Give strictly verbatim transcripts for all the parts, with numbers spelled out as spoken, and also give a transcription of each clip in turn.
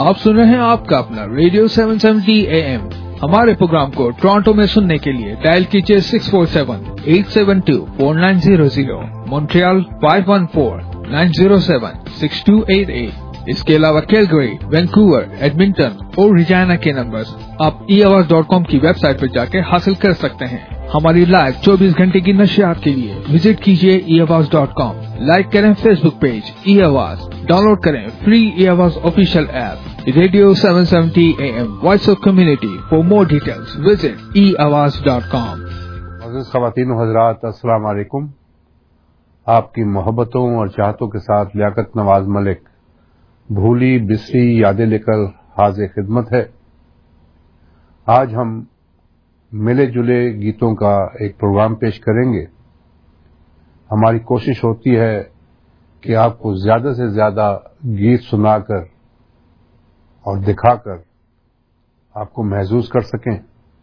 आप सुन रहे हैं आपका अपना radio seven seventy A M. हमारे प्रोग्राम को टोरंटो में सुनने के लिए डायल कीजिए six four seven eight seven two four nine zero zero, Montreal five one four nine zero seven six two eight eight. इसके अलावा कैलगरी, वैंकूवर, एडमिंटन और रिजाना के नंबर्स आप ई आवाज डॉट कॉम की वेबसाइट पर जाकर हासिल कर सकते हैं। हमारी लाइव चौबीस घंटे की नशियात के लिए विजिट कीजिए E Awaaz dot com. Like करें Facebook page E Awaaz, download करें free E Awaaz official app radio seven seventy A M voice of community. For more details visit E Awaaz dot com. अज़ीज़ ख़वातीन व हज़रात, अस्सलाम वालेकुम। आपकी मोहब्बतों और चाहतों के साथ लियाकत नवाज मलिक भूली बिसरी यादें लेकर हाज़िर खिदमत है। आज हम मिले जुले गीतों का एक प्रोग्राम पेश करेंगे। हमारी कोशिश होती है कि आपको ज्यादा से ज्यादा गीत सुनाकर और दिखाकर आपको महसूस कर सकें।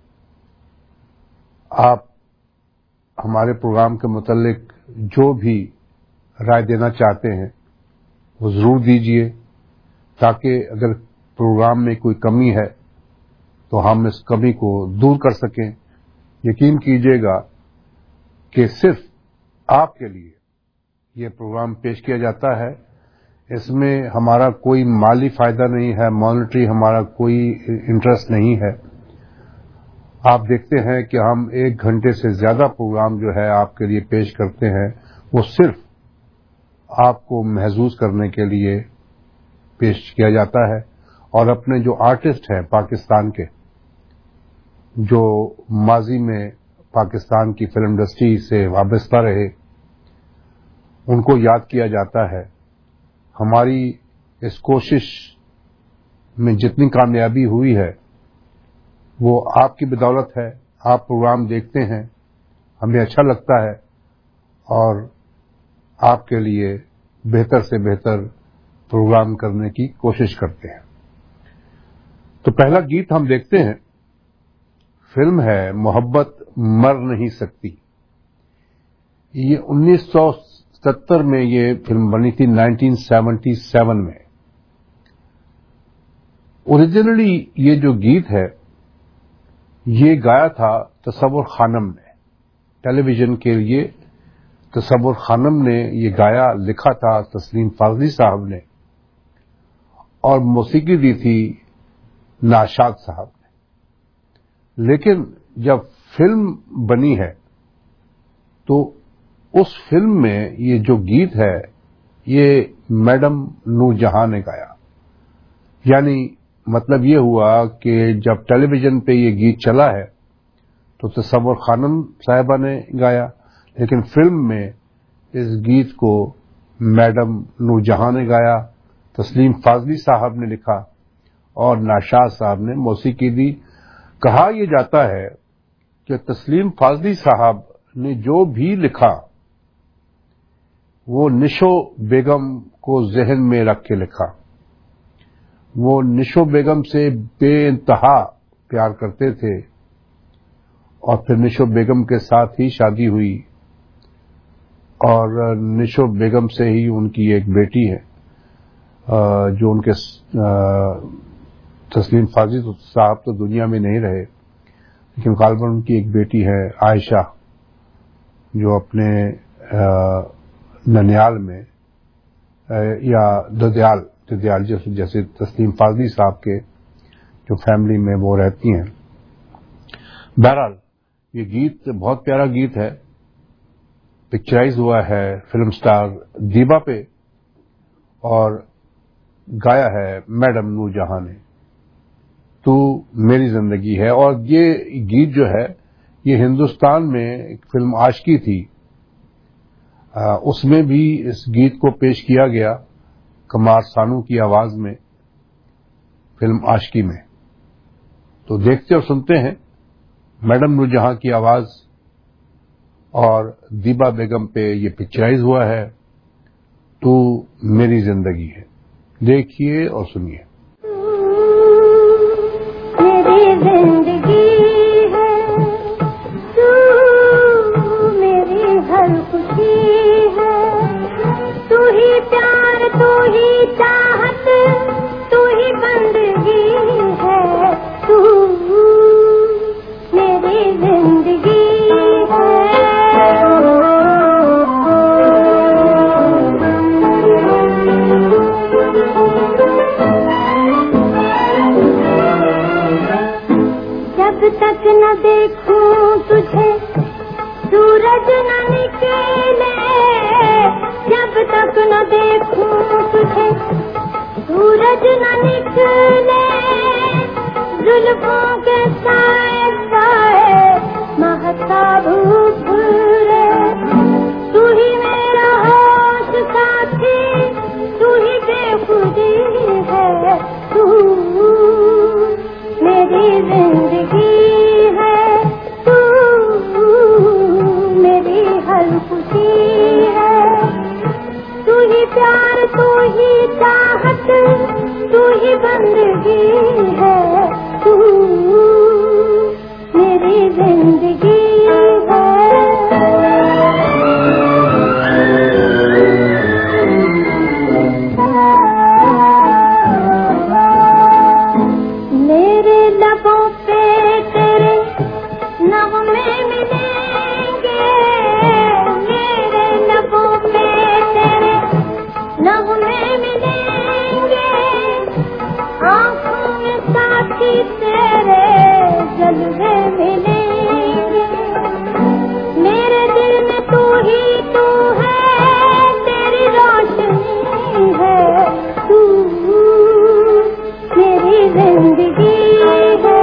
आप हमारे प्रोग्राम के मुतालिक जो भी राय देना चाहते हैं वो जरूर दीजिए, ताकि अगर प्रोग्राम में कोई कमी है तो हम इस कमी को दूर कर सकें। यकीन कीजिएगा कि सिर्फ आपके लिए ये प्रोग्राम पेश किया जाता है। इसमें हमारा कोई माली फायदा नहीं है, मॉनेटरी हमारा कोई इंटरेस्ट नहीं है। आप देखते हैं कि हम एक घंटे से ज्यादा प्रोग्राम जो है आपके लिए पेश करते हैं, वो सिर्फ आपको महसूस करने के लिए पेश किया जाता है। और अपने जो आर्टिस्ट हैं पाकिस्तान के, जो माजी में पाकिस्तान की फिल्म इंडस्ट्री से वाबस्ता रहे, उनको याद किया जाता है। हमारी इस कोशिश में जितनी कामयाबी हुई है वो आपकी बदौलत है। आप प्रोग्राम देखते हैं, हमें अच्छा लगता है और आपके लिए बेहतर से बेहतर प्रोग्राम करने की कोशिश करते हैं। तो पहला गीत हम देखते हैं। फिल्म है मोहब्बत मर नहीं सकती। ये उन्नीस सौ सत्तर में ये फिल्म बनी थी, उन्नीस सौ सतहत्तर में। ओरिजिनली ये जो गीत है ये गाया था तसव्वुर खानम ने, टेलीविजन के लिए तसव्वुर खानम ने ये गाया, लिखा था तस्लीम फाजली साहब ने और मौसीकी दी थी नाशाद साहब ने। लेकिन जब फिल्म बनी है तो उस फिल्म में ये जो गीत है ये मैडम नूरजहां ने गाया। यानी मतलब ये हुआ कि जब टेलीविजन पे ये गीत चला है तो तसव्वुर खानम साहिबा ने गाया, लेकिन फिल्म में इस गीत को मैडम नूरजहां ने गाया, तस्लीम फाजली साहब ने लिखा और नाशाद साहब ने मौसीकी दी। कहा यह जाता है कि तस्लीम फाजली साहब ने जो भी लिखा वो निशो बेगम को जहन में रख के लिखा। वो निशो बेगम से बेइंतहा प्यार करते थे और फिर निशो बेगम के साथ ही शादी हुई और निशो बेगम से ही उनकी एक बेटी है जो उनके तस्लीम फाजली साहब तो दुनिया में नहीं रहे, लेकिन गालिबन उनकी एक बेटी है आयशा, जो अपने ननियाल में या ददयाल ददयाल जैसे जैसे तस्लीम फाजली साहब के जो फैमिली में वो रहती हैं। बहरहाल ये गीत बहुत प्यारा गीत है, पिक्चराइज हुआ है फिल्म स्टार दीबा पे और गाया है मैडम नूरजहां ने। तू मेरी जिंदगी है। और ये गीत जो है ये हिंदुस्तान में एक फिल्म आशिकी थी, आ, उसमें भी इस गीत को पेश किया गया कमार सानू की आवाज में, फिल्म आशिकी में। तो देखते और सुनते हैं मैडम नूरजहां की आवाज और दीबा बेगम पे ये पिक्चराइज हुआ है, तू मेरी जिंदगी है। देखिए और सुनिए। मेरी जिंदगी है, तू मेरी हर खुशी है, तू ही प्यार, तू ही चाहत, तू ही बंदगी تو ہی بندگی ہے، تو میری زندگی ہے۔ میرے لبوں پہ تیرے نغمے ملیں گے، میرے لبوں پہ تیرے نغمے ملیں گے، آنکھوں میں ساتھی تیرے جلوے ملیں گے، میرے دل میں تو ہی تو ہے، تیری روشنی ہے، تو میری زندگی ہے۔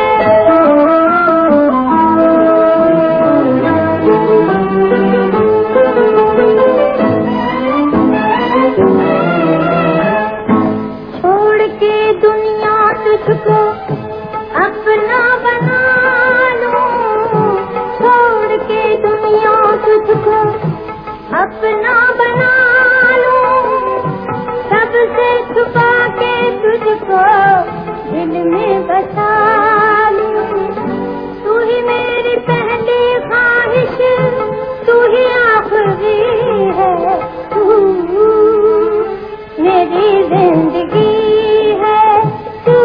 چھوڑ کے دنیا تجھ کو اپنا بنا لوں، چھوڑ کے دنیا تجھ کو اپنا بنا لوں، سب سے چھپا کے تجھ کو دل میں بسا لوں، تو ہی میری پہلی خواہش، تو ہی آخری ہے، تو میری زندگی ہے، تو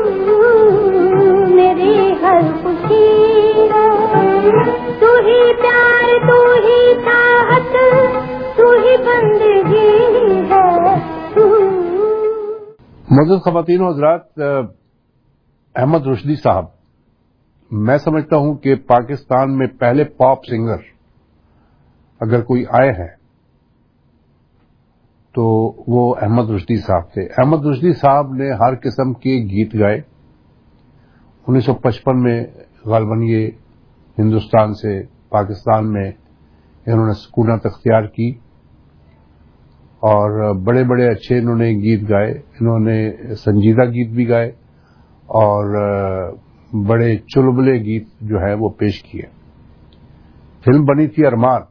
میری ہر خوشی ہے، تو ہی پیار، تو ہی چاہت، تو ہی بندگی ہے، تو۔ معزز خواتین و حضرات، احمد رشدی صاحب میں سمجھتا ہوں کہ پاکستان میں پہلے پاپ سنگر اگر کوئی آئے ہیں تو وہ احمد رشدی صاحب تھے۔ احمد رشدی صاحب نے ہر قسم کے گیت گائے۔ انیس سو پچپن میں غالباً یہ ہندوستان سے پاکستان میں انہوں نے سکونت اختیار کی اور بڑے بڑے اچھے انہوں نے گیت گائے، انہوں نے سنجیدہ گیت بھی گائے اور بڑے چلبلے گیت جو ہے وہ پیش کیے۔ فلم بنی تھی ارمان،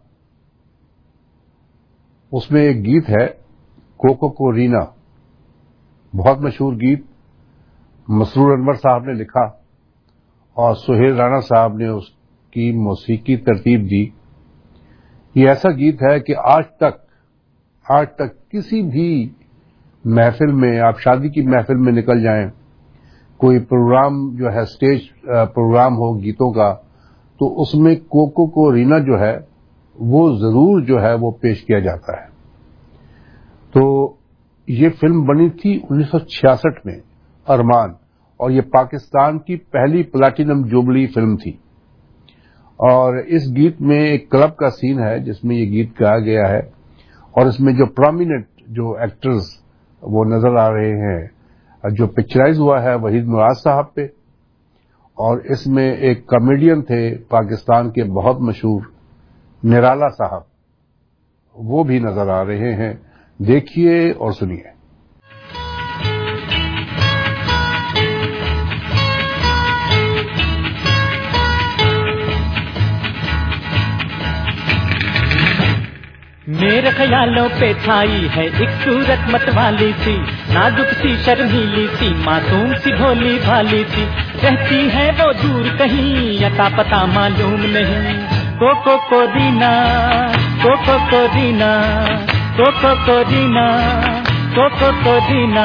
اس میں ایک گیت ہے کوکو کو رینا، بہت مشہور گیت، مسرور انور صاحب نے لکھا اور سہیل رانا صاحب نے اس کی موسیقی ترتیب دی۔ یہ ایسا گیت ہے کہ آج تک آج تک کسی بھی محفل میں، آپ شادی کی محفل میں نکل جائیں، کوئی پروگرام جو ہے اسٹیج پروگرام ہو گیتوں کا، تو اس میں کوکو کو رینا جو ہے وہ ضرور جو ہے وہ پیش کیا جاتا ہے۔ تو یہ فلم بنی تھی انیس سو چھیاسٹھ میں ارمان، اور یہ پاکستان کی پہلی پلاٹینم جوبلی فلم تھی۔ اور اس گیت میں ایک کلب کا سین ہے جس میں یہ گیت گایا گیا ہے، اور اس میں جو پرومیننٹ جو ایکٹرز وہ نظر آ رہے ہیں، جو پکچرائز ہوا ہے وحید مراد صاحب پہ، اور اس میں ایک کامیڈین تھے پاکستان کے بہت مشہور نرالا صاحب، وہ بھی نظر آ رہے ہیں۔ دیکھیے اور سنیے۔ میرے خیالوں پہ چھائی ہے ایک صورت مت والی سی، نازک سی شرمیلی سی، معصوم سی بھولی بھالی سی، رہتی ہے وہ دور کہیں عطا پتہ معلوم نہیں۔ کوکو کو رینا، کوکو کو رینا، کوکو کو رینا، کوکو کو رینا،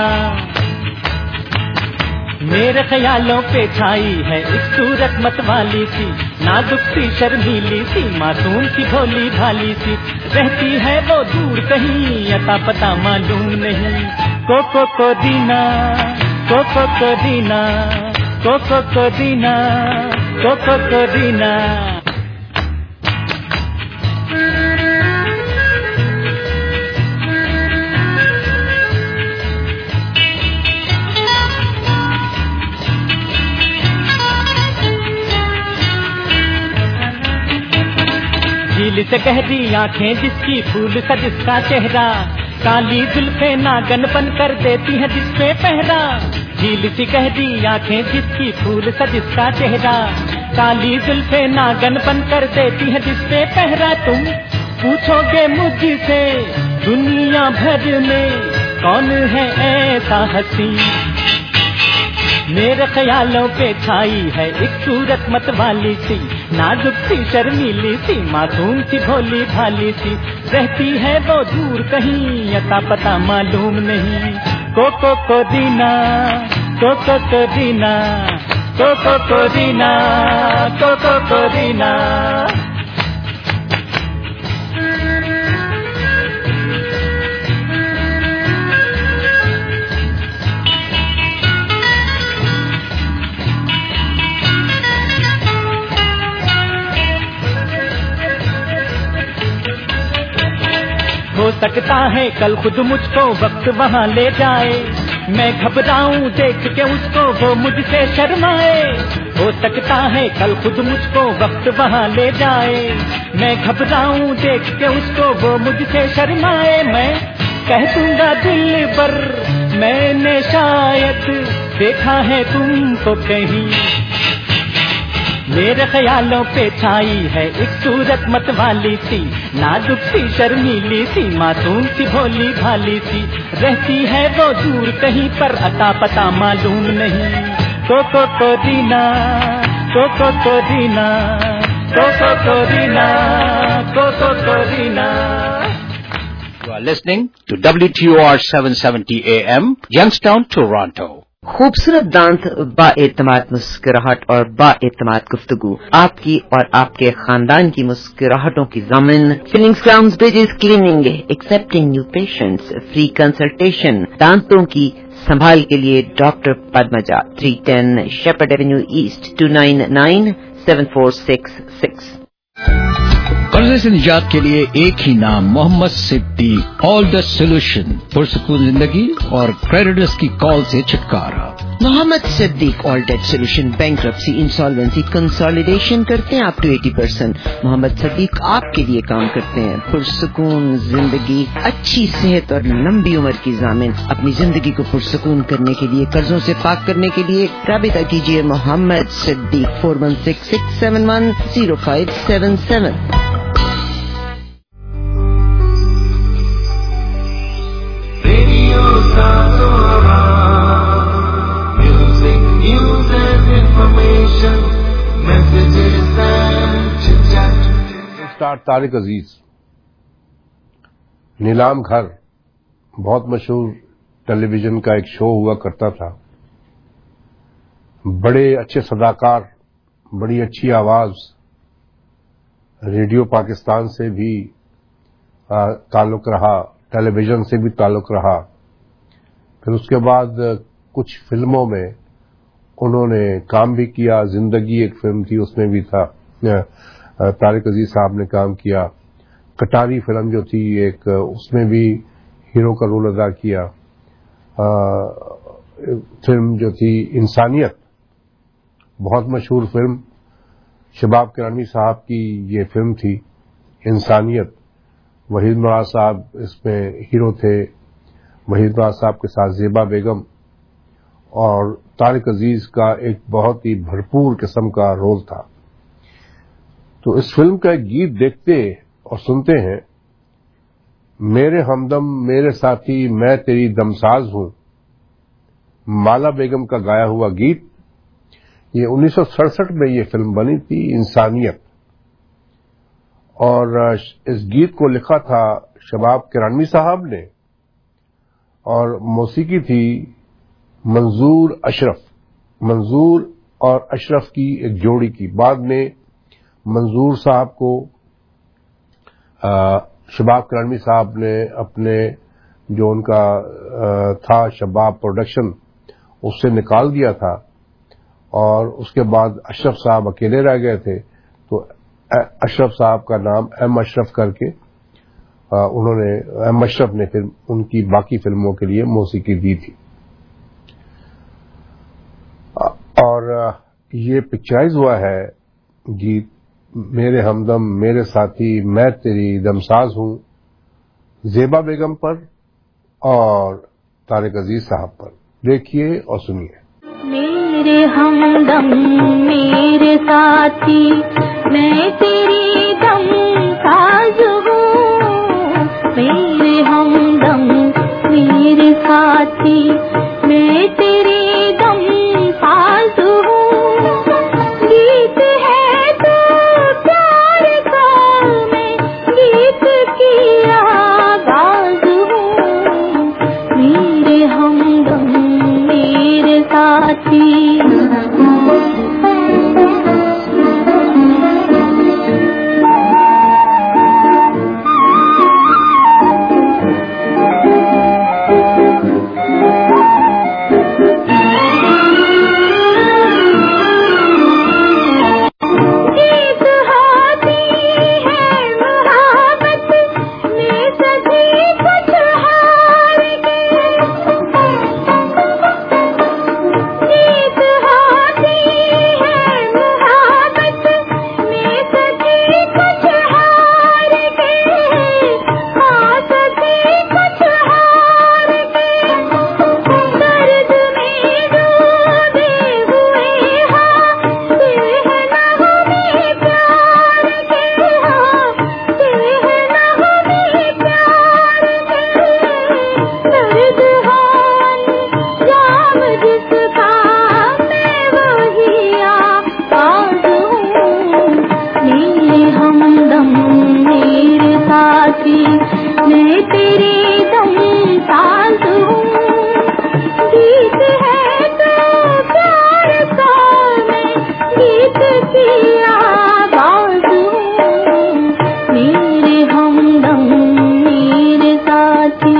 میرے خیالوں پہ چھائی ہے ایک صورت مت والی سی، نازک سی شرمیلی سی، معصوم سی بھولی بھالی سی، رہتی ہے وہ دور کہیں عطا پتہ معلوم نہیں۔ کوکو کو رینا، کوکو کو رینا، کوکو کو رینا، کوکو کو رینا۔ جھیل سے گہری آنکھیں جس کی پھول سا جس کا چہرہ، کالی زلفیں ناگن بن کر دیتی ہیں جس پہ پہرا۔ جھیل سی گہری آنکھیں جس کی پھول سا جس کا چہرہ، کالی زلفیں ناگن بن کر دیتی ہیں جس پہ پہرا۔ تم پوچھو گے مجھ سے دنیا بھر میں کون ہے ایسا ہنسی. میرے خیالوں پہ چھائی ہے ایک صورت مت والی سی, نازک سی شرمیلی سی, معصوم سی بھولی بھالی سی, رہتی ہے وہ دور کہیں عطا پتہ معلوم نہیں. کوکو کو دینا کوکو کو دینا کوکو کو دینا کوکو کو دینا. ہو سکتا ہے کل خود مجھ کو وقت وہاں لے جائے, میں گھبراؤں دیکھ کے اس کو وہ مجھ سے شرمائے. ہو سکتا ہے کل خود مجھ کو وقت وہاں لے جائے, میں گھبراؤں دیکھ کے اس کو وہ مجھ سے شرمائے. میں کہہ دوں گا دل پر میں نے شاید دیکھا ہے تم کو کہیں. میرے خیالوں پہ چھائی ہے ایک صورت مت والی سی, نازک سی شرمیلی سی, معصوم سی بھولی بھالی سی, رہتی ہے وہ دور کہیں پر عطا پتہ معلوم نہیں. کوکو کو دینا کوکو کو دینا کوکو کو دینا کوکو کو دینا. You are listening to W T O R seven seventy A M, Youngstown, Toronto. خوبصورت دانت, با اعتماد مسکراہٹ اور با اعتماد گفتگو, آپ کی اور آپ کے خاندان کی مسکراہٹوں کی ضامن. Fillings crowns bridges cleaning, accepting new patients, free consultation, دانتوں کی سنبھال کے لیے doctor Padmaja, three ten Sheppard avenue east, two nine nine seven four six six. قرضے سے نجات کے لیے ایک ہی نام, محمد صدیق. آل دا سولوشن, پرسکون زندگی اور کریڈٹرز کی کال سے چھٹکارا. Mohammad Siddique all debt solution, bankruptcy, insolvency, consolidation کرتے ہیں up to eighty percent. Mohammad Siddique آپ کے لیے کام کرتے ہیں. پرسکون زندگی, اچھی صحت اور لمبی عمر کی ضامن. اپنی زندگی کو پرسکون کرنے کے لیے, قرضوں سے پاک کرنے کے لیے رابطہ کیجیے Mohammad Siddique four one six six seven one zero five seven seven. Star Tariq Aziz. Neelam Ghar بہت مشہور ٹیلی ویژن کا ایک شو ہوا کرتا تھا. بڑے اچھے صداکار, بڑی اچھی آواز, ریڈیو پاکستان سے بھی تعلق رہا, ٹیلی ویژن سے بھی تعلق رہا. پھر اس کے بعد کچھ فلموں میں انہوں نے کام بھی کیا. زندگی ایک فلم تھی, اس میں بھی تھا طارق عزیز صاحب نے کام کیا. کٹاری فلم جو تھی ایک, اس میں بھی ہیرو کا رول ادا کیا. فلم جو تھی انسانیت, بہت مشہور فلم, شباب کرانی صاحب کی یہ فلم تھی انسانیت. وحید مراد صاحب اس میں ہیرو تھے, وحید مراد صاحب کے ساتھ زیبا بیگم, اور طارق عزیز کا ایک بہت ہی بھرپور قسم کا رول تھا. تو اس فلم کا ایک گیت دیکھتے اور سنتے ہیں, میرے ہمدم میرے ساتھی میں تیری دمساز ہوں, مالا بیگم کا گایا ہوا گیت. یہ انیس سو سڑسٹھ میں یہ فلم بنی تھی انسانیت, اور اس گیت کو لکھا تھا شباب کرانوی صاحب نے, اور موسیقی تھی منظور اشرف. منظور اور اشرف کی ایک جوڑی کی. بعد میں منظور صاحب کو شباب کرانوی صاحب نے اپنے جو ان کا تھا شباب پروڈکشن, اس سے نکال دیا تھا, اور اس کے بعد اشرف صاحب اکیلے رہ گئے تھے. تو اشرف صاحب کا نام ایم اشرف کر کے انہوں نے, ایم اشرف نے پھر ان کی باقی فلموں کے لیے موسیقی دی تھی. اور یہ پکچرائز ہوا ہے گیت میرے ہمدم میرے ساتھی میں تیری دمساز ہوں, زیبا بیگم پر اور طارق عزیز صاحب پر. دیکھیے اور سنیے. میرے ہمدم میرے ساتھی میں تیری دمساز ہوں, میرے ہمدم میرے साथी मैं तेरे दम साज हूँ गीत है तो प्यार का मैं गीत की आवाज हूँ मेरे हमदम मेरे साथी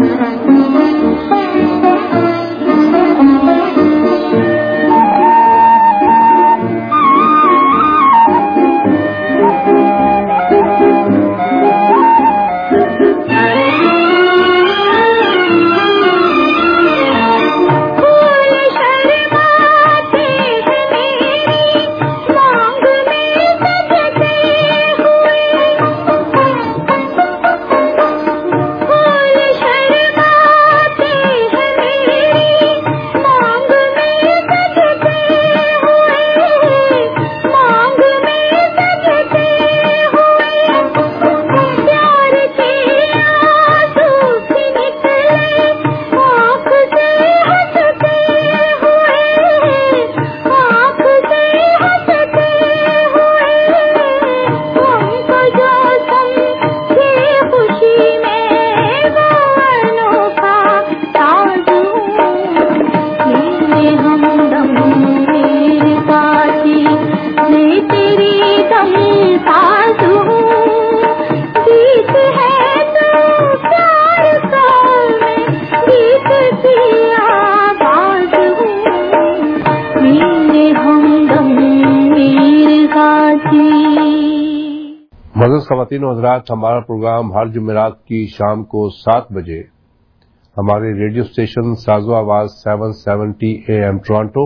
मज़ीद ख़वातीन और हज़रात, हमारा प्रोग्राम हर जुमेरात की शाम को सात बजे हमारे रेडियो स्टेशन साजो आवाज सात सौ सत्तर ए एम टोरंटो,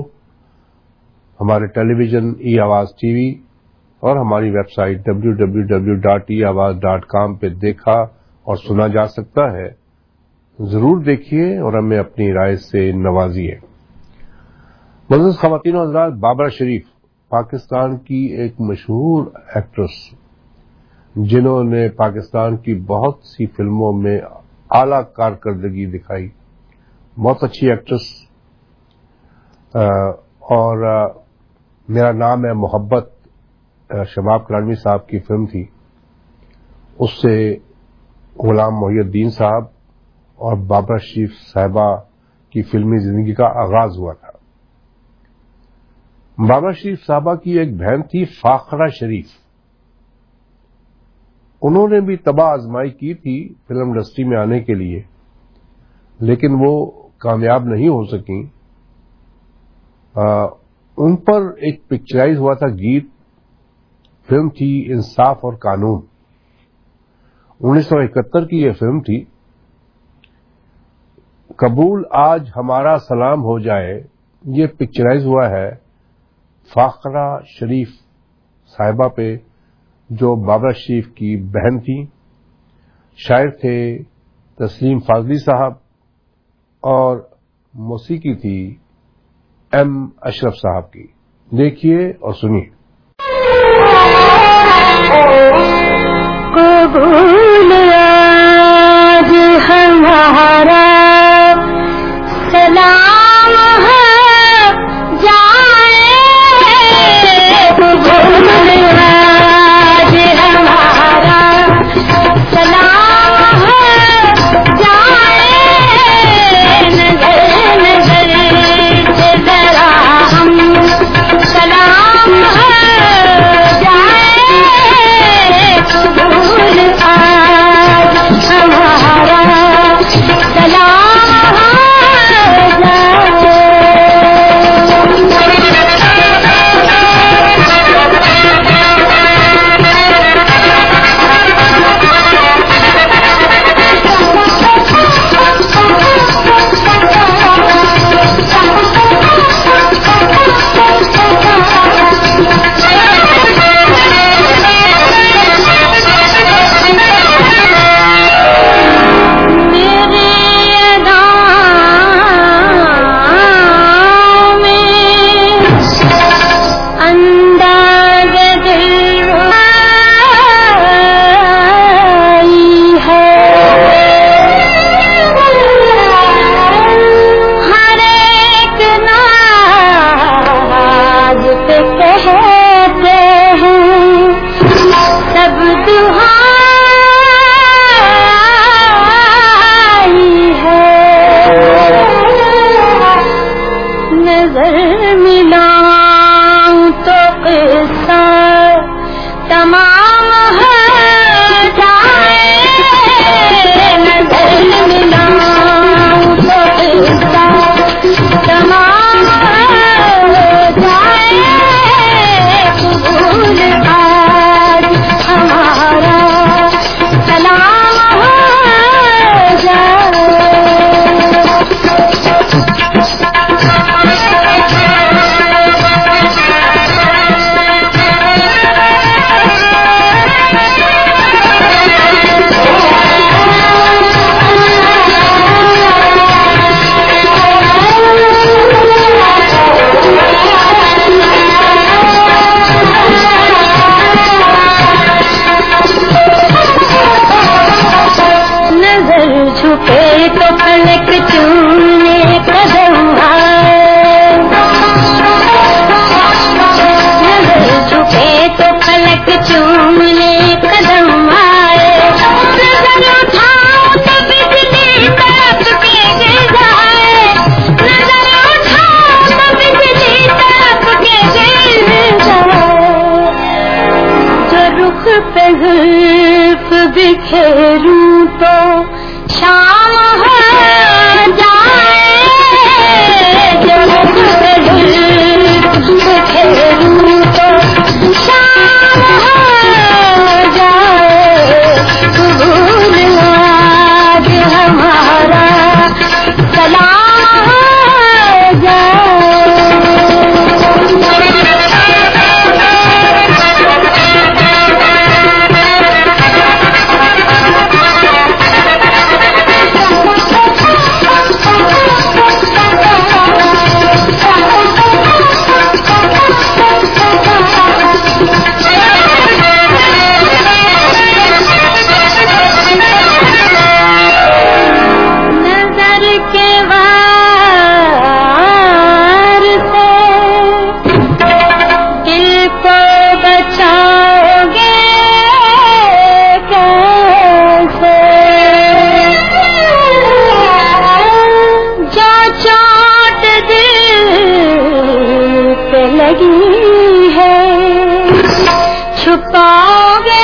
हमारे टेलीविजन ई आवाज टीवी और हमारी website W W W dot E Awaaz dot com पे देखा और सुना जा सकता है। जरूर देखिए और हमें अपनी राय से नवाजिए। मज़ीद ख़वातीन और हज़रात, बाबरा शरीफ पाकिस्तान की एक मशहूर एक्ट्रेस जिन्होंने पाकिस्तान की बहुत सी फिल्मों में आला कारकर्दगी दिखाई, बहुत अच्छी एक्ट्रेस। और आ, मेरा नाम है मोहब्बत, शबाब करानी साहब की फिल्म थी, उससे गुलाम मोहिउद्दीन साहब और बाबरा शरीफ साहिबा की फिल्मी जिंदगी का आगाज हुआ था। बाबरा शरीफ साहिबा की एक बहन थी फाखरा शरीफ, उन्होंने भी तबाह आजमाई की थी फिल्म इंडस्ट्री में आने के लिए, लेकिन वो कामयाब नहीं हो सकी। आ, उन पर एक पिक्चराइज हुआ था गीत, फिल्म थी इंसाफ और कानून, उन्नीस सौ इकहत्तर की यह फिल्म थी। कबूल आज हमारा सलाम हो जाए, ये पिक्चराइज हुआ है फाखरा शरीफ साहिबा पे, जो बाबरा शरीफ की बहन थी। शायर थे तस्लीम फाजली साहब और मौसीकी थी एम अशरफ साहब की। देखिए और सुनिए। कबूल आज हमारा सलाम है जाए, कबूल आज हमारा सलाम है जाए, नजर नजर से जरा हम सलाम है चूमने कदम आए, नजर उठाओ तो बिजली तड़प के गिर जाए, नजर उठाओ तो बिजली तड़प के गिर जाए, जो रुख पे जुल्फ बिखेरूं तो शाम हो जाए, जो रुख पे जुल्फ बिखेरूं तो शाम हो जाए, कबूल आज हमारा सलाम हो जाए। नजर के वार से दिल को बचाओगे कैसे, जो चोट दिल पे लगी है छुपाओगे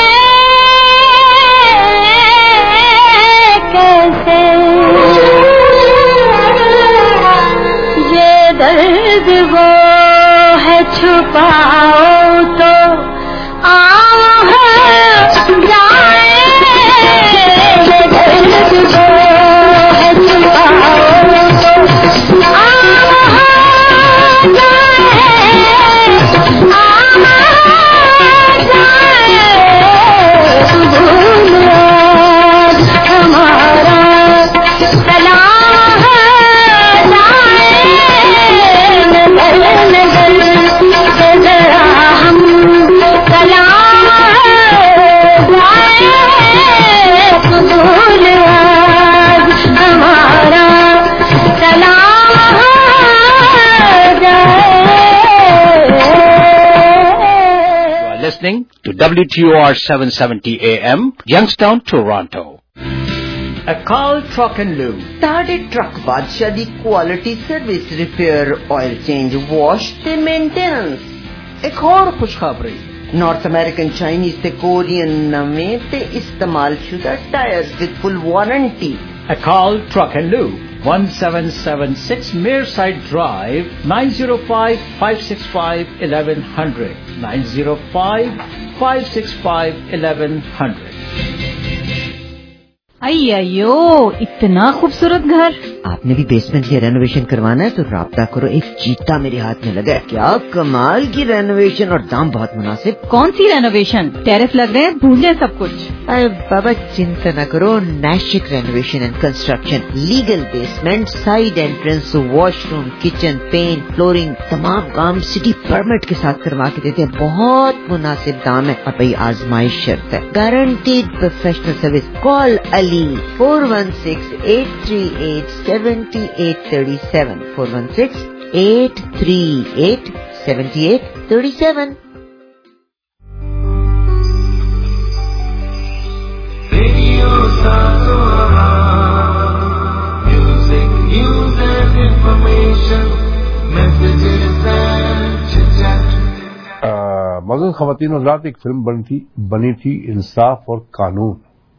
कैसे, ये दर्द वो है छुपाओ तो आओ हो जाए, ये दर्द वो है छुपाओ तो आओ हो जाए, आओ हो जाए, कबूल आज हमारा सलाम हो जाए, नजर नजर से जरा हम सलाम हो जाए, कबूल आज हमारा सलाम हो जाए। You are listening to W T O R seven seventy A M, Youngstown, Toronto. A call truck and lube. Tade Truck Badshah ਦੀ quality service repair oil change wash ਤੇ ਮੇਨਟੇਨੈਂਸ। एक और खुशखबरी, ਨਾਰਥ ਅਮਰੀਕਨ ਚਾਈਨੀਜ਼ ਤੇ Korean ਨਵੇਂ ਤੇ ਇਸਤੇਮਾਲਸ਼ੁਦਾ tyres with full warranty. A call truck and lube, seventeen seventy-six Mearside Drive, nine zero five, five six five, eleven hundred, nine zero five, five six five, eleven hundred. अय्यो, इतना खूबसूरत घर। आपने भी बेसमेंट की रेनोवेशन करवाना है तो राब्ता करो, एक चीता मेरे हाथ में लगा है। क्या कमाल की रेनोवेशन और दाम बहुत मुनासिब। कौन सी रेनोवेशन? टेरेस लग रहे हैं, भूल जाए सब कुछ। अरे बाबा चिंता न करो, Naishik renovation and construction, legal basement, side entrance, washroom, kitchen, paint, flooring, तमाम काम सिटी परमिट के साथ करवा के देते हैं। बहुत मुनासिब दाम है और भाई आजमाइश शर्त है, guaranteed professional service. Call Ali four one six eight three eight seventy eight thirty seven, four one six eight three eight seventy eight thirty seven. मौजूद ख़वातीन और हज़रात, एक फिल्म बनी थी बनी थी इंसाफ और कानून,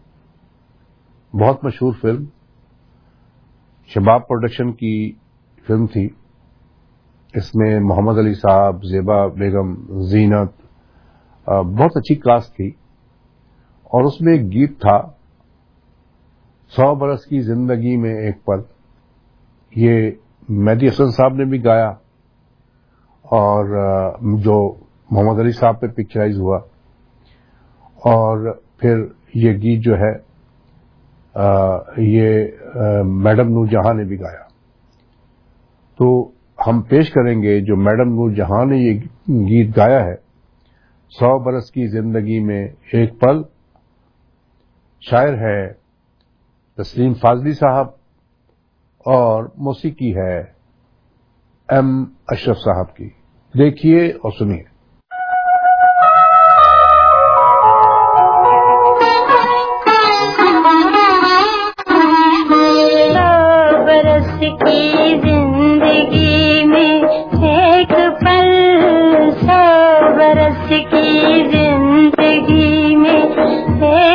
बहुत मशहूर फिल्म, शबाब प्रोडक्शन की फिल्म थी। इसमें मोहम्मद अली साहब, ज़ेबा बेगम, जीनत, बहुत अच्छी कास्ट थी। और उसमें एक गीत था, सौ बरस की जिंदगी में एक पल। ये मेहदी हसन साहब ने भी गाया और जो मोहम्मद अली साहब पे पिक्चराइज हुआ, और फिर ये गीत जो है आ, ये आ, मैडम नूरजहां ने भी गाया। तो हम पेश करेंगे जो मैडम नूरजहां ने ये गीत गाया है, सौ बरस की जिंदगी में एक पल। शायर है तस्लीम फाजली साहब और मौसीकी है एम अशरफ साहब की। देखिए और सुनिए।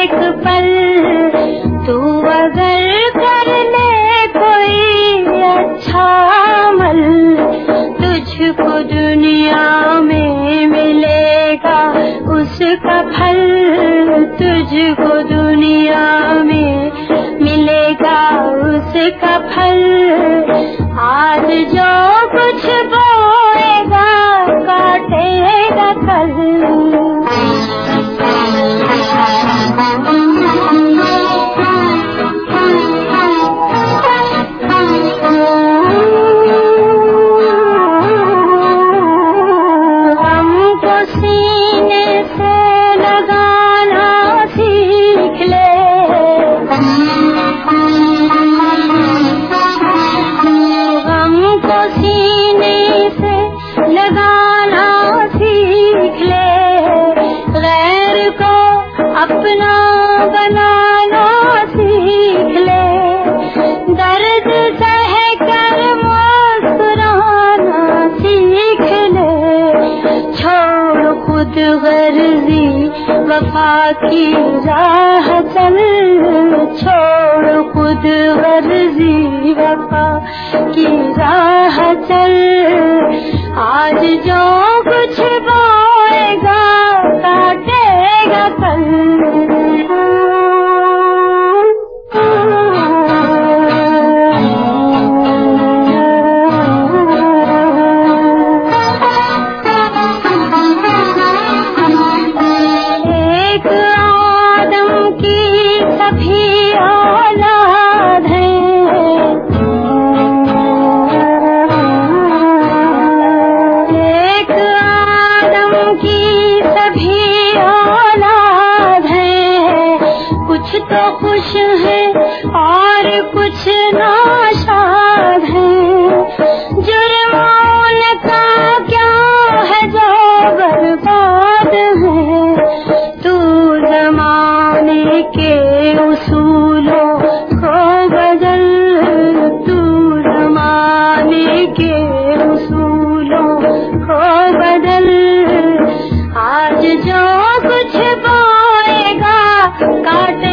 ایک پل تو اگر کر لے کوئی اچھا عمل تجھ کو دنیا میں ملے گا اس کا پھل تجھ کو دنیا میں ملے گا اس کا پھل آج جو کچھ بوئے گا کاٹے گا کل وفا کی راہ چل چھوڑ خود غرضی وفا کی راہ چل آج جو کچھ بوئے گا کاٹے گا کل خوش ہے اور کچھ ناشاد ہے جرمان کا کیا ہے جو برباد ہے تو زمانے کے اصولوں کو بدل تو زمانے کے اصولوں کو بدل آج جو کچھ بوئے گا کاٹے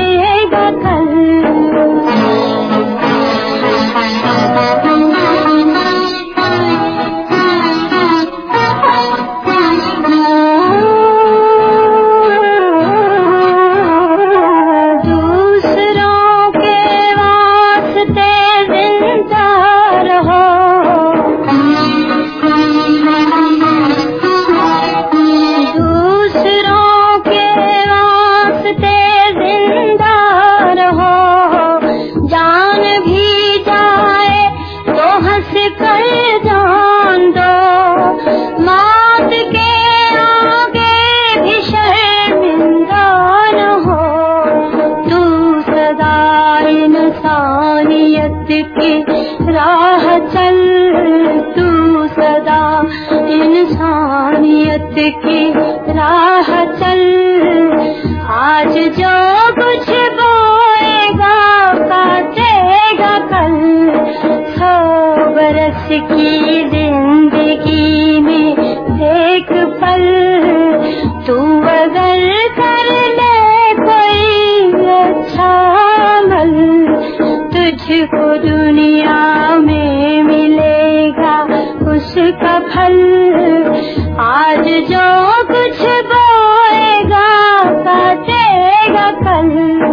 راہ چل تو صدا انسانیت کی راہ چل آج جو کچھ بوئے گا کاٹے گا کل سو برس کی زندگی میں ایک پل تو اگر کر لے کوئی اچھا عمل تجھ کو دنیا میں ملے گا اس کا پھل آج جو کچھ بوئے گا کاٹے گا کل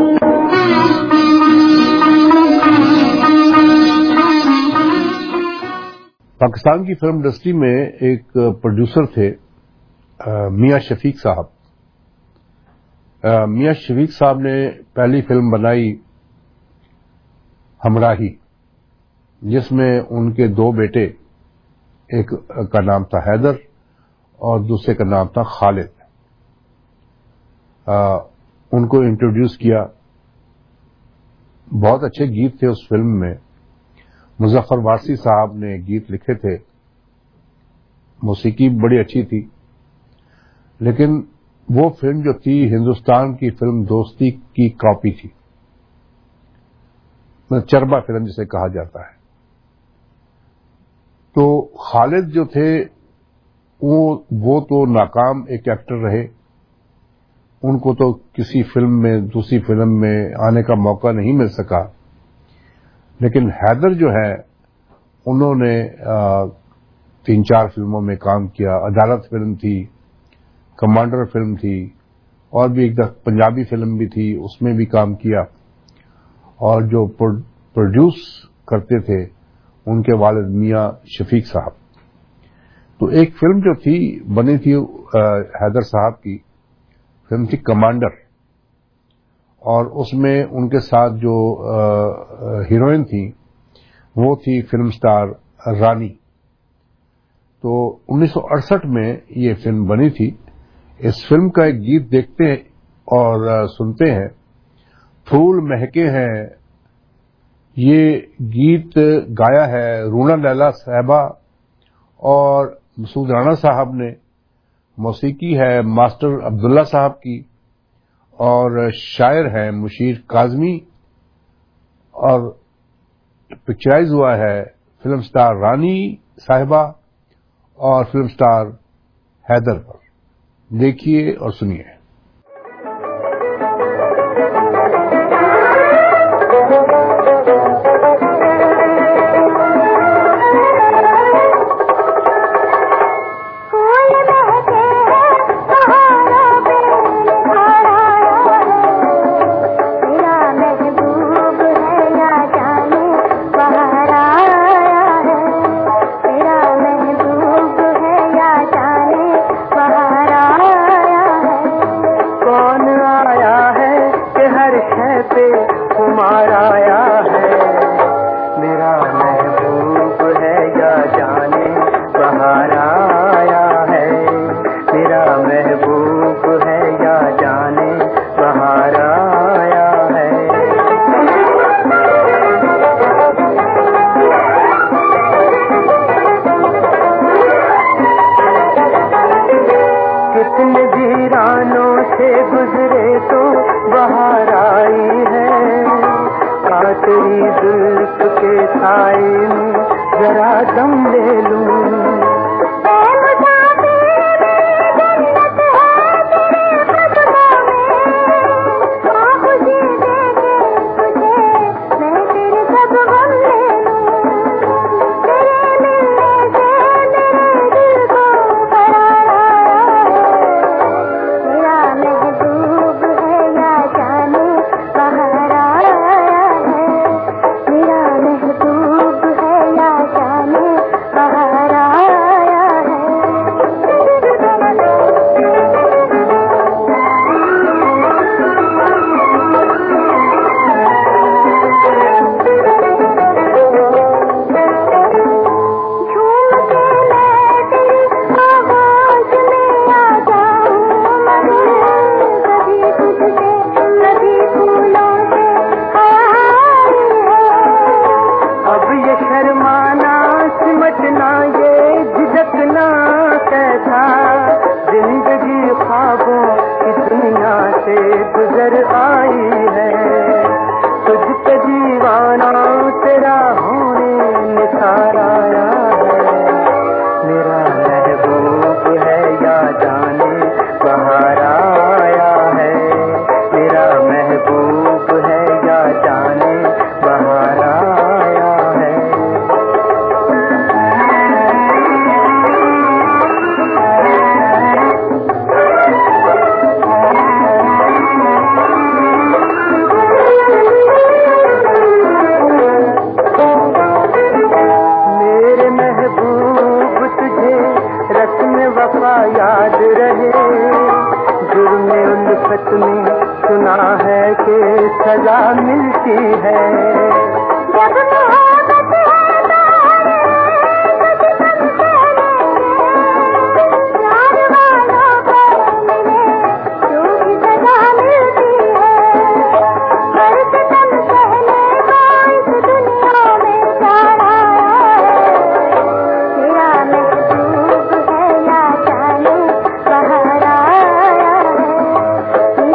پاکستان کی فلم انڈسٹری میں ایک پروڈیوسر تھے میاں شفیق صاحب. میاں شفیق صاحب نے پہلی فلم بنائی ہمراہی جس میں ان کے دو بیٹے ایک کا نام تھا حیدر اور دوسرے کا نام تھا خالد. ان کو انٹروڈیوس کیا. بہت اچھے گیت تھے اس فلم میں. مظفر وارسی صاحب نے گیت لکھے تھے. موسیقی بڑی اچھی تھی لیکن وہ فلم جو تھی ہندوستان کی فلم دوستی کی کاپی تھی. چربا فلم جسے کہا جاتا ہے. تو خالد جو تھے وہ وہ تو ناکام ایک ایکٹر رہے ان کو تو کسی فلم میں دوسری فلم میں آنے کا موقع نہیں مل سکا، لیکن حیدر جو ہے انہوں نے تین چار فلموں میں کام کیا. عدالت فلم تھی، کمانڈر فلم تھی، اور بھی ایک پنجابی فلم بھی تھی، اس میں بھی کام کیا. اور جو پروڈیوس کرتے تھے ان کے والد میاں شفیق صاحب. تو ایک فلم جو تھی بنی تھی حیدر صاحب کی، فلم تھی کمانڈر، اور اس میں ان کے ساتھ جو ہیروئن تھی وہ تھی فلم سٹار رانی. تو انیس سو اڑسٹھ میں یہ فلم بنی تھی. اس فلم کا ایک گیت دیکھتے ہیں اور سنتے ہیں، پھول مہکے ہیں. یہ گیت گایا ہے رونا لیلا صاحبہ اور مسعود رانا صاحب نے. موسیقی ہے ماسٹر عبداللہ صاحب کی، اور شاعر ہیں مشیر کاظمی، اور پکچرائز ہوا ہے فلم سٹار رانی صاحبہ اور فلم سٹار حیدر پر. دیکھیے اور سنیے.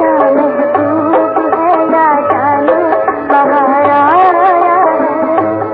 بہار آیا ہے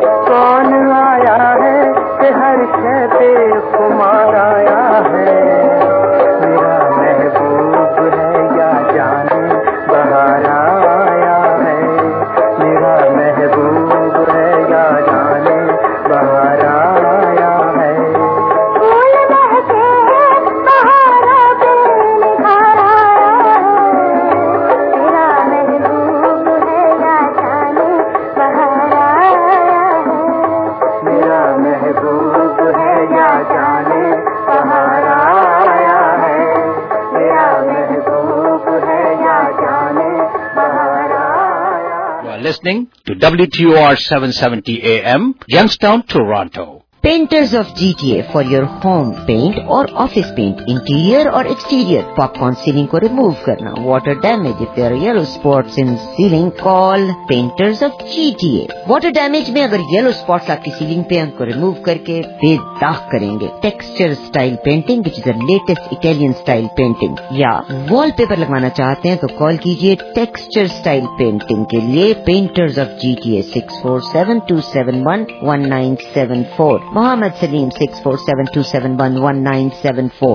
listening to W T O R seven seventy A M, Youngstown, Toronto. Painters of G T A for your home paint or office paint, interior or exterior. Popcorn ceiling को remove करना. Water damage, if there are yellow spots in ceiling, call Painters of G T A. Water damage में अगर yellow spots आपकी ceiling पे उनको remove करके बेदाग करेंगे. Texture style painting, which is the latest Italian style painting. या wallpaper लगवाना चाहते हैं तो call कीजिए Texture style painting के लिए Painters of G T A six four seven two seven one one nine seven four. Mohammed Salim six four seven two seven one one nine seven four.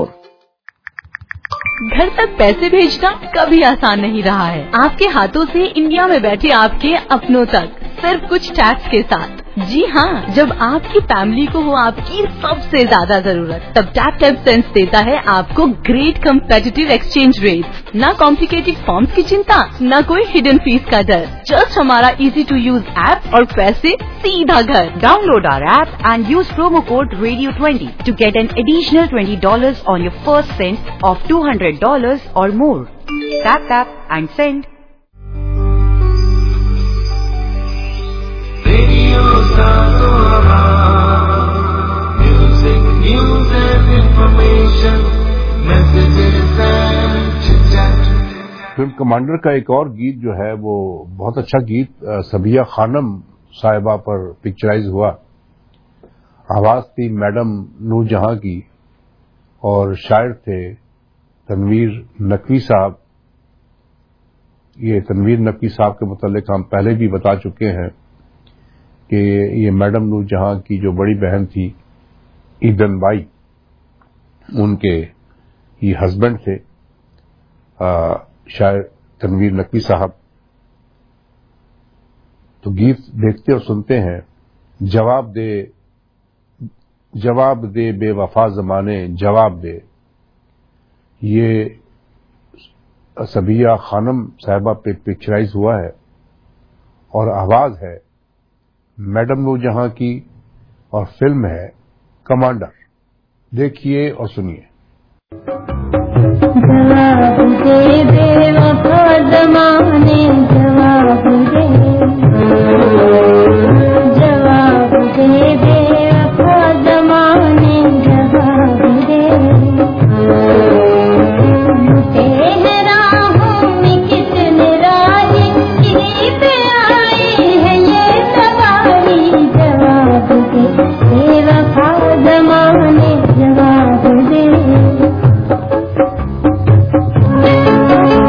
घर तक पैसे भेजना कभी आसान नहीं रहा है आपके हाथों से इंडिया में बैठे आपके अपनों तक, सिर्फ कुछ टैक्स के साथ। जी हाँ, जब आपकी फैमिली को हो आपकी सबसे ज्यादा जरूरत, तब टैप टैप सेंस देता है आपको ग्रेट कंपेटिटिव एक्सचेंज रेट। ना कॉम्प्लिकेटेड फॉर्म्स की चिंता, ना कोई हिडन फीस का डर, जस्ट हमारा इजी टू यूज ऐप और पैसे सीधा घर। Download our app and use promo code radio twenty to get an additional twenty dollars on your first send of two hundred dollars or more. Tap tap and send. Radio Satora, music, news and information, messages and chit-chat. Film commander का एक और गीत जो है वो बहुत अच्छा गीत सबिया खानम साहिबा पर पिक्चराइज हुआ। आवाज थी मैडम नूरजहां की और शायर थे तनवीर नकवी साहब। ये तनवीर नकवी साहब के मुतालिक हम पहले भी बता चुके हैं कि ये मैडम नूरजहां की जो बड़ी बहन थी ईदन बाई, उनके ये हस्बैंड थे शायर तनवीर नकवी साहब। तो गीत देखते और सुनते हैं। जवाब दे जवाब दे बेवफा जमाने जवाब दे, ये सबिया खानम साहिबा पे पिक्चराइज हुआ है और आवाज है मैडम नूरजहां की और फिल्म है कमांडर। देखिए और सुनिए। जवाब दे बेवफा ज़माने जवाब दे, जवाब दे बेवफा ज़माने जवाब दे। लुटे हैं राहों में कितने राही, किसी पे आई है ये सवारी। जवाब दे बेवफा ज़माने जवाब दे।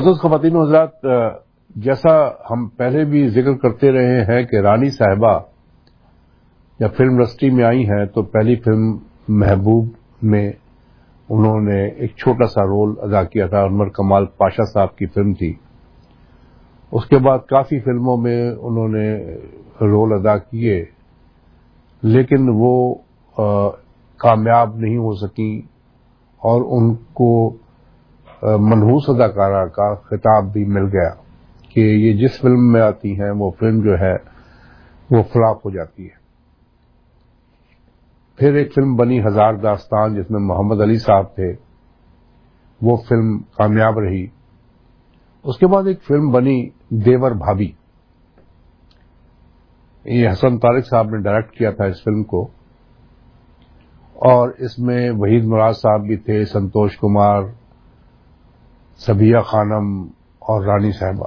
معزز خواتین و حضرات، جیسا ہم پہلے بھی ذکر کرتے رہے ہیں کہ رانی صاحبہ جب فلم انڈسٹری میں آئی ہیں تو پہلی فلم محبوب میں انہوں نے ایک چھوٹا سا رول ادا کیا تھا، عمر کمال پاشا صاحب کی فلم تھی. اس کے بعد کافی فلموں میں انہوں نے رول ادا کیے، لیکن وہ آ, کامیاب نہیں ہو سکی اور ان کو منحوس اداکارہ کا خطاب بھی مل گیا کہ یہ جس فلم میں آتی ہیں وہ فلم جو ہے وہ فلاپ ہو جاتی ہے. پھر ایک فلم بنی ہزار داستان جس میں محمد علی صاحب تھے، وہ فلم کامیاب رہی. اس کے بعد ایک فلم بنی دیور بھابھی، یہ حسن طارق صاحب نے ڈائریکٹ کیا تھا اس فلم کو، اور اس میں وحید مراد صاحب بھی تھے، سنتوش کمار، صبیہ خانم اور رانی صاحبہ.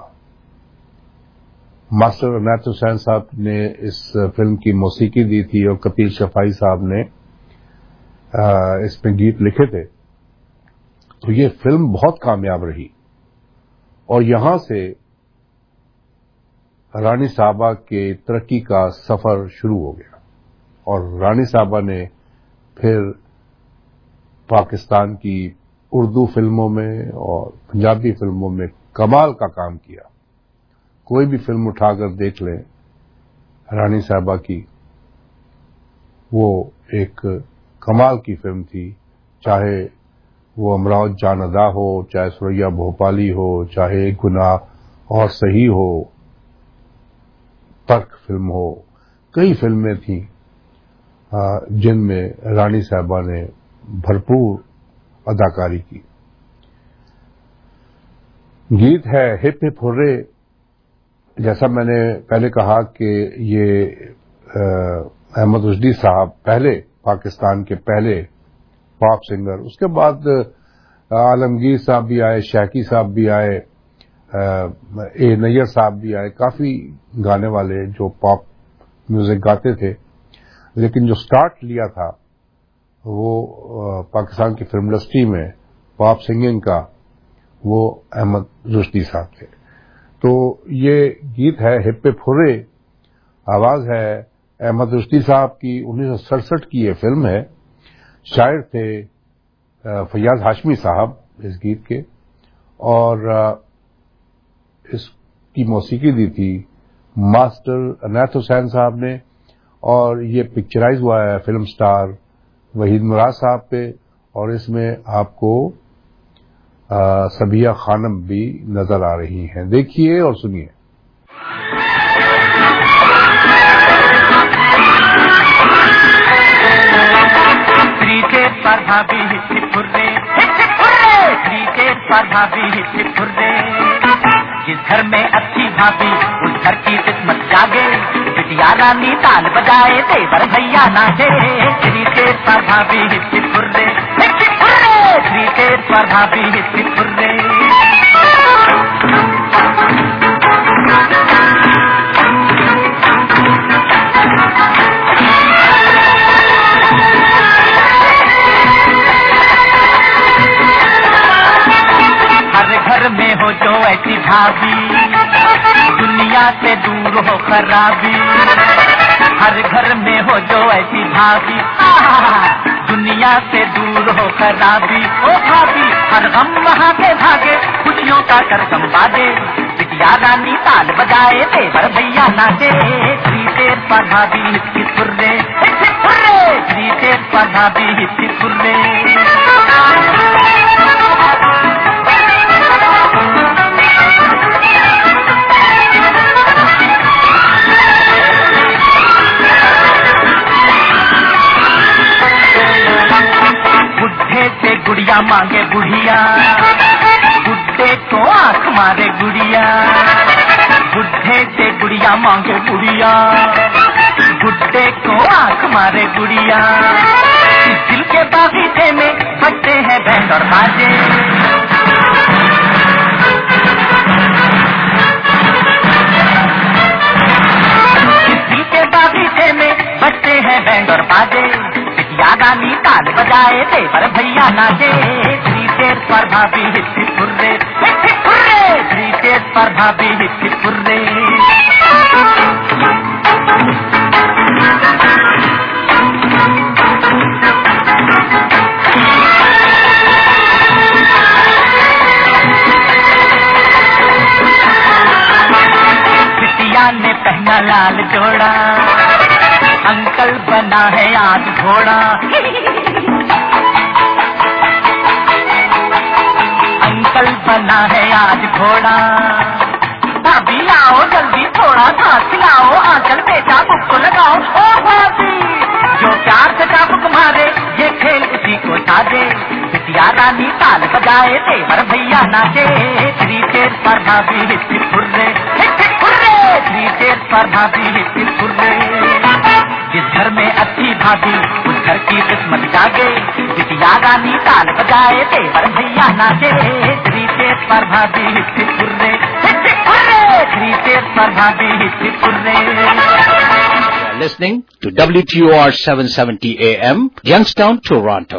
ماسٹر عنایت حسین صاحب نے اس فلم کی موسیقی دی تھی اور کپیل شفائی صاحب نے اس میں گیت لکھے تھے. تو یہ فلم بہت کامیاب رہی اور یہاں سے رانی صاحبہ کے ترقی کا سفر شروع ہو گیا، اور رانی صاحبہ نے پھر پاکستان کی اردو فلموں میں اور پنجابی فلموں میں کمال کا کام کیا. کوئی بھی فلم اٹھا کر دیکھ لیں رانی صاحبہ کی، وہ ایک کمال کی فلم تھی، چاہے وہ امراؤ جان ادا ہو، چاہے سریا بھوپالی ہو، چاہے گناہ اور صحیح ہو، ترک فلم ہو. کئی فلمیں تھیں جن میں رانی صاحبہ نے بھرپور اداکاری کی. گیت ہے ہپ ہپ ہورے. جیسا میں نے پہلے کہا کہ یہ احمد رشدی صاحب پہلے پاکستان کے پہلے پاپ سنگر، اس کے بعد عالمگیر صاحب بھی آئے، شیخی صاحب بھی آئے، اے نیئر صاحب بھی آئے، کافی گانے والے جو پاپ میوزک گاتے تھے. لیکن جو سٹارٹ لیا تھا وہ پاکستان کی فلم انڈسٹری میں پاپ سنگنگ کا، وہ احمد رشدی صاحب تھے. تو یہ گیت ہے ہپ ہپ ہورے، آواز ہے احمد رشدی صاحب کی. انیس سو سڑسٹھ کی یہ فلم ہے. شاعر تھے فیاض ہاشمی صاحب اس گیت کے، اور اس کی موسیقی دی تھی ماسٹر عنایت حسین صاحب نے، اور یہ پکچرائز ہوا ہے فلم سٹار وحید مراد صاحب پہ، اور اس میں آپ کو صبیہ خانم بھی نظر آ رہی ہیں. دیکھیے اور سنیے. جس گھر میں اچھی بھابھی اس گھر کی قسمت جاگے، بٹیا رانی تال بجائے دیور بھیا ناچے. شری کے پر بھابھی ہچ پھرے، شری کے پر بھابھی ہچ پھرے. گھر میں ہو جو ایسی بھابھی دنیا سے دور ہو خرابی. ہر گھر میں ہو جو ایسی بھابھی دنیا سے دور ہو خرابی. او بھابھی ہر غم وہاں سے بھاگے، خوشیوں کا کرکم باجے، بٹیا رانی تال بجائے دیور بھیا ناچے. شری تیر پر بھابھی ہچ پھرے، شری تیر پر بھابھی ہچ پھرے. گڑیا مانگے بڑھیا، بڈھے کو آنکھ مارے گڑیا. بڈھے سے گڑیا مانگے بڑھیا، بڈھے کو آنکھ مارے گڑیا. اس دل کے باغیچے میں بجتے ہیں بینڈ اور باجے. اس دل کے باغیچے میں بجتے ہیں بینڈ اور باجے. یادانی تال بجائے دیور بھیا ناچے. شری تیر پر بھابھی ہچ پھرے، भाभी हित फुर्रे। बिटिया ने पहना लाल जोड़ा, अंकल बना है आज घोड़ा। अंकल बना है आज घोड़ा। भाभी आओ जल्दी थोड़ा घास खिलाओ, आंचल बेटा बुक को लगाओ। ओ भाभी जो प्यार से चाबुक मारे, ये खेल उसी को साजे। बिटिया रानी ताल बजाए, देवर भैया नाचे। थ्री चेयर पर भाभी हिट फुर्रे, हिट फुर्रे। थ्री चेयर पर भाभी हिट फुर्रे। जिस घर में अच्छी भाभी, उस घर की किस्मत जागे। बिटिया रानी ताल बजाए, देवर भैया नाचे। थ्री चेयर पर भाभी हिट फुर्रे, हिट फुर्रे। थ्री चेयर पर भाभी हिट फुर्रे। Listening to W T O R seven seventy A M, Youngstown, Toronto.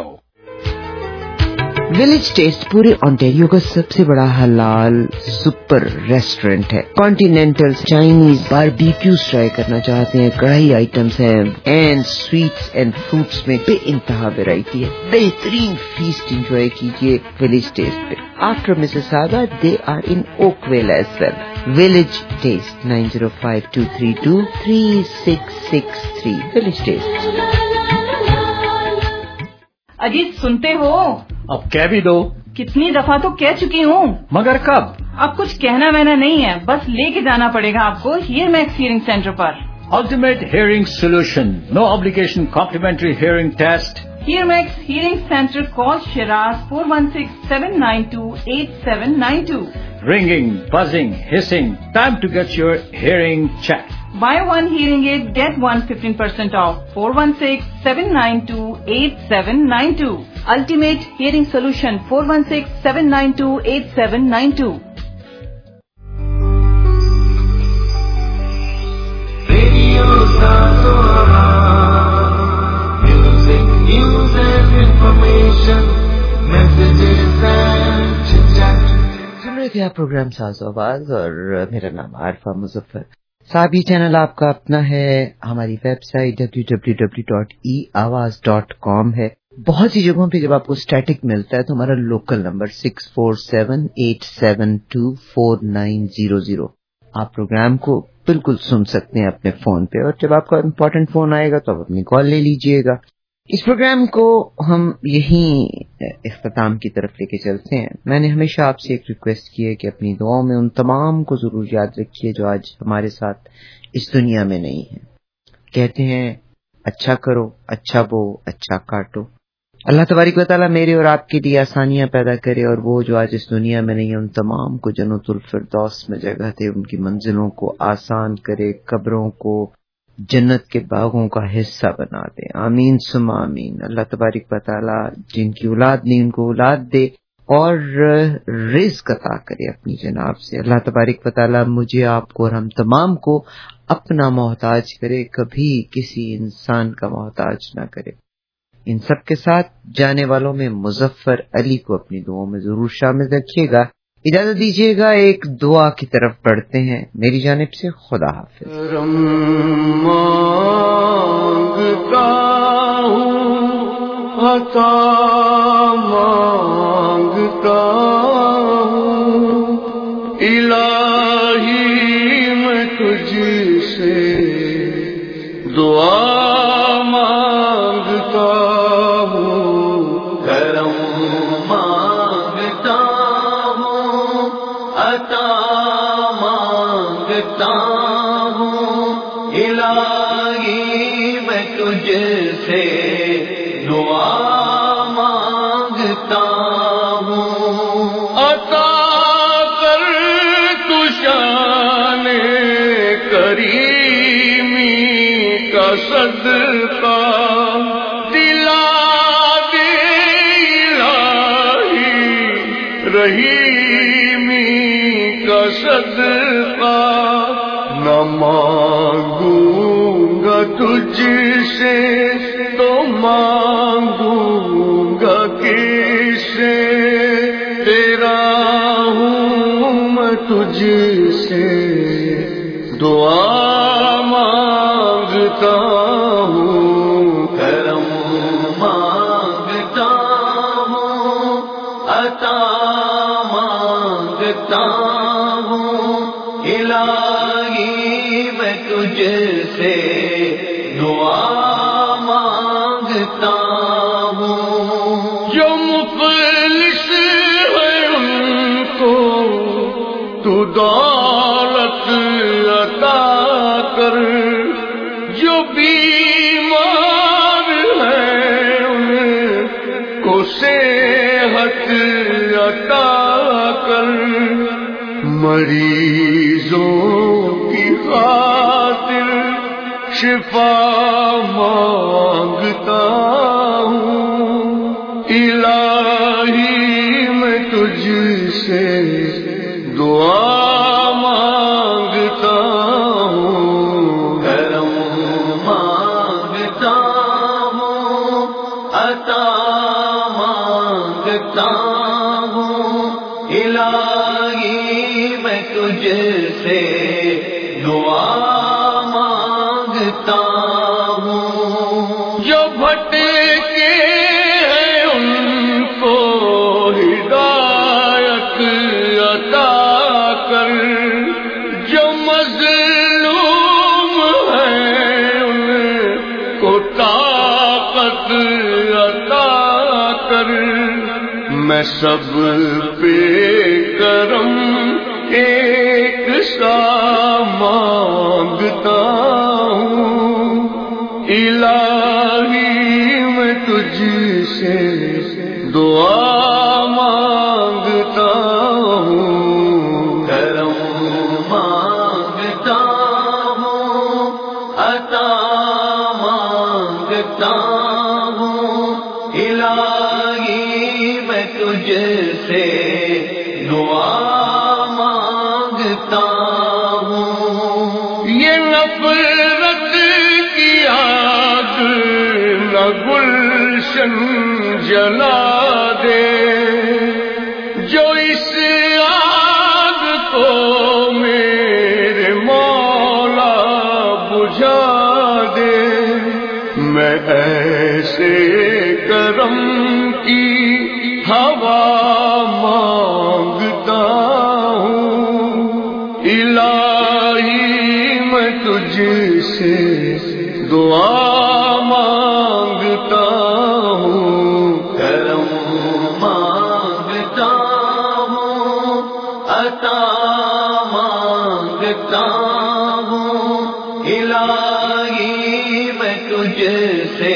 Village taste पूरे ऑन्टेरियो का सबसे बड़ा हलाल सुपर रेस्टोरेंट है। कॉन्टिनेंटल, चाइनीज, बारबेक्यूज ट्राई करना चाहते हैं, कढ़ाई आइटम्स हैं, एंड स्वीट्स एंड फ्रूट्स में बेइंतहा वैरायटी है। बेहतरीन फीस्ट एंजॉय कीजिए विलेज टेस्ट पे। After Mississauga they are in Oakville as well. Village taste nine zero five two three two three six six three. Village taste. Ajit सुनते हो? अब कह भी दो। कितनी दफा तो कह चुकी हूँ, मगर कब? अब कुछ कहना वहना नहीं है, बस लेके जाना पड़ेगा आपको हियर मैक्स हियरिंग सेंटर पर। Ultimate Hearing Solution. No obligation complimentary hearing test. Here Max Hearing Center. Call Shiraz four one six, seven nine two, eight seven nine two. Ringing, buzzing, hissing. Time to get your hearing checked. Buy one hearing aid, get one fifteen percent off. four one six, seven nine two, eight seven nine two. Ultimate Hearing Solution. four one six, seven nine two, eight seven nine two. Radio Sazora, music, news and information, messages and chit-chat. सुन रहे थे आप programme साज़ आवाज और मेरा नाम आरफा मुजफ्फर साहब। ये चैनल आपका अपना है, हमारी website W W W dot E Awaaz dot com है। बहुत सी जगहों पे जब आपको स्टैटिक मिलता है तो हमारा local number six four seven eight seven two four nine zero zero, आप प्रोग्राम को बिल्कुल सुन सकते हैं अपने फोन पे, और जब आपका इम्पोर्टेंट फोन आएगा तो आप अपनी कॉल ले लीजिएगा। इस प्रोग्राम को हम यहीं इख्तिताम की तरफ लेके चलते हैं। मैंने हमेशा आपसे एक रिक्वेस्ट की है कि अपनी दुआओं में उन तमाम को जरूर याद रखिए जो आज हमारे साथ इस दुनिया में नहीं है। कहते हैं अच्छा करो, अच्छा बो, अच्छा काटो। अल्लाह तबारिक व तआला मेरे और आपके लिए आसानियां पैदा करे, और वो जो आज इस दुनिया में नहीं है उन तमाम को जन्नतुल फिरदौस में जगह दे, उनकी मंजिलों को आसान करे, कब्रों को जन्नत के बागों का हिस्सा बना दे। आमीन सुम्मा आमीन। अल्लाह तबारिक व तआला जिनकी औलाद नहीं उनको औलाद दे और रिज़्क़ अता करे अपनी जनाब से। अल्लाह तबारिक व तआला मुझे, आपको और हम तमाम को अपना मोहताज करे, कभी किसी इंसान का मोहताज ना करे। इन सब के साथ जाने वालों में मुजफ्फर अली को अपनी दुआओं में जरूर शामिल रखिएगा। इजाजत दीजिएगा, एक दुआ की तरफ बढ़ते हैं मेरी जानिब से। खुदा हाफिज। मांगता हूँ, अता मांगता हूँ, इलाही मैं तुझसे दुआ मांगता हूँ, करम मांगता हूँ, अता मांगता हूँ, इलाही मैं तुझसे दुआ मांगता हूँ। अता कर तू शाने करीमी का सदका, दिला दे इलाही रहीमी का सदका। न मांगूंगा तुझसे तो मांगूंगा किससे, तेरा हूँ मैं तुझसे مانگتا ہوں کرم مانگتا ہوں عطا مانگتا ہوں الہی میں تجھ سے دعا مانگتا ہوں جو مفلس ہے ان کو تو دولت عطا کر جو بیمار ہے ان کو صحت عطا کر مریضوں کی خاطر شفا مانگتا ہوں الہی میں تجھ سے دعا مانگتا ہوں کرم مانگتا ہوں عطا مانگتا ہوں الہی میں تجھ سے دعا مانگتا ہوں جو بھٹکے ہیں ان کو ہدایت عطا کر جو مظلوم ہیں ان کو طاقت عطا کر میں سب پہ کرم ایک سا مانگتا ہوں الہی میں تجھ سے دعا مانگتا ہوں کرم مانگتا ہوں عطا مانگتا ہوں الہی میں تجھ سے دعا مانگتا ہوں یہ نفرت کی آگ نہ گلشن جلا دے جو اس آگ کو میرے مولا بجھا دے میں ایسے کرم کی ہوا مانگتا ہوں الہی میں تجھ سے دعا مانگتا ہوں کرم مانگتا ہوں عطا مانگتا ہوں الہی میں تجھ سے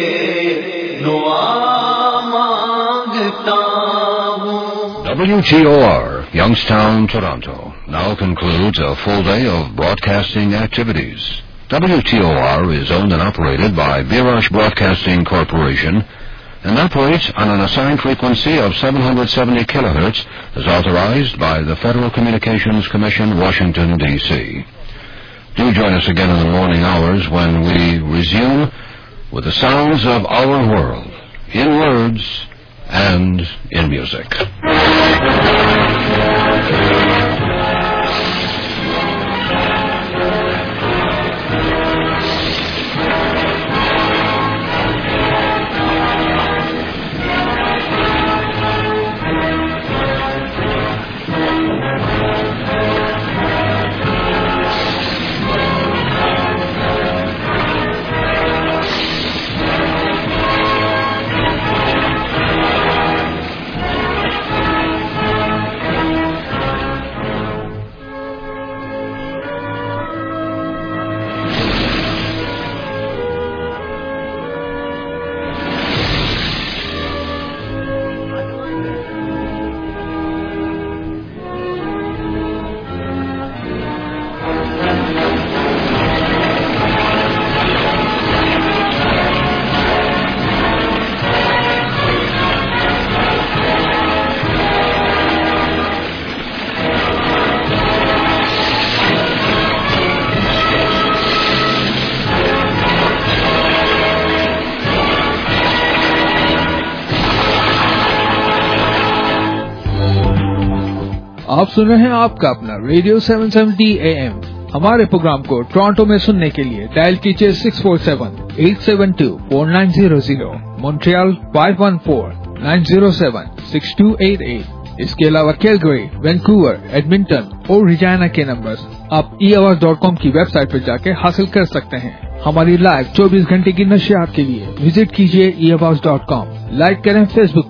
دعا مانگتا ہوں. W T O R, Youngstown, Toronto, now concludes a full day of broadcasting activities. W T O R is owned and operated by Virash Broadcasting Corporation and operates on an assigned frequency of seven hundred seventy kilohertz as authorized by the Federal Communications Commission, Washington, D C Do join us again in the morning hours when we resume with the sounds of our world, in words and in music. آپ سن رہے ہیں آپ کا اپنا radio seven seventy A M हमारे programme को Toronto में सुनने के लिए डायल कीजिए six four seven eight seven two four nine zero zero, Montreal five one four nine zero seven six two eight eight. इसके अलावा कैलगरी, वैंकूवर, एडमिंटन और रिजाना के नंबर्स आप ई आवाज डॉट कॉम की वेबसाइट पर जाके हासिल कर सकते हैं। हमारी लाइव चौबीस घंटे की नशियात के लिए विजिट कीजिए E Awaaz dot com. Like करें फेसबुक